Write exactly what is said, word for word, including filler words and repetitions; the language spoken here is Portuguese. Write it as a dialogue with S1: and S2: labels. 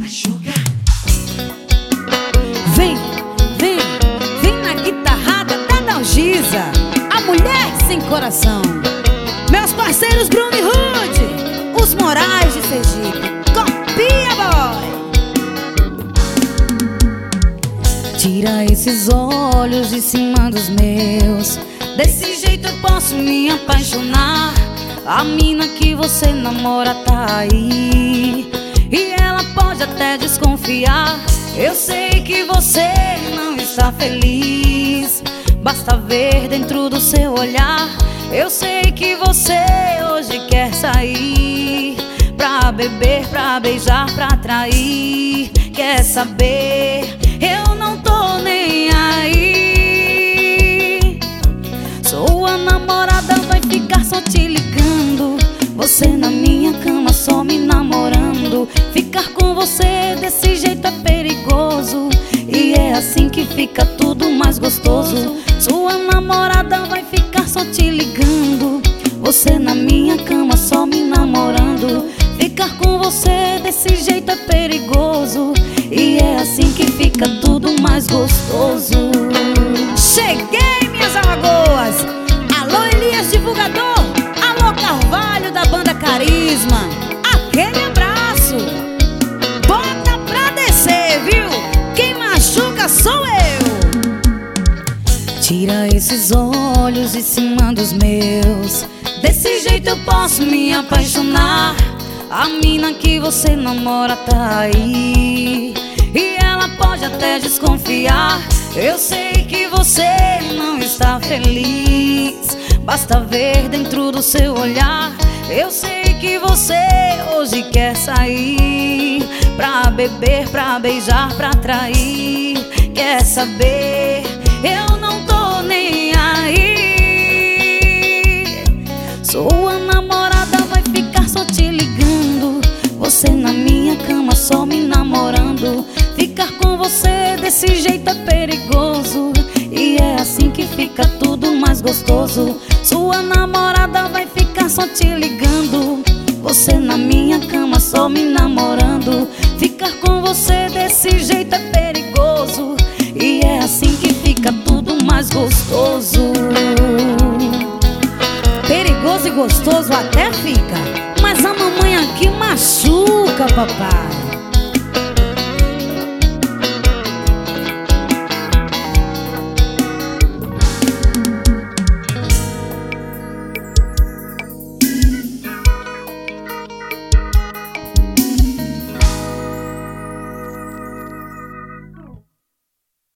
S1: machuca.
S2: Vem, vem, vem na guitarrada da Dalgisa, a mulher sem coração. Meus parceiros Bruno e Rude, os Morais de Sergipe. Copia, boy! Tira esses olhos de cima dos meus, desse jeito eu posso me apaixonar. A mina que você namora tá aí, e ela pode até desconfiar. Eu sei que você não está feliz, basta ver dentro do seu olhar. Eu sei que você hoje quer sair pra beber, pra beijar, pra trair. Quer saber? Eu não tô nem aí. Sua namorada vai ficar só te ligando, você na minha cama só me namorando. Ficar com você desse jeito é perigoso, e é assim que fica tudo mais gostoso. Sua namorada vai ficar só te ligando, você na minha cama só me namorando. Ficar com você desse jeito é perigoso, e é assim que fica tudo mais gostoso. Cheguei, minhas alagoas! Alô, Elias Divulgador! Alô, Carvalho da banda Carisma! Aquele abraço! Bota pra descer, viu? Quem machuca sou eu! Tira esses olhos de cima dos meus, desse jeito eu posso me apaixonar. A mina que você namora tá aí, e ela pode até desconfiar. Eu sei que você não está feliz, basta ver dentro do seu olhar. Eu sei que você hoje quer sair pra beber, pra beijar, pra trair. Quer saber? Eu não tô nem aí. Sua namorada vai ficar só te ligando, você na minha cama só me namorando. Ficar com você desse jeito é perigoso, e é assim que fica tudo mais gostoso. Sua namorada vai ficar só te ligando, você na minha cama só me namorando. Ficar com você desse jeito é perigoso, e é assim que fica tudo mais gostoso. Perigoso e gostoso até fica, mas a mamãe aqui machuca, papai.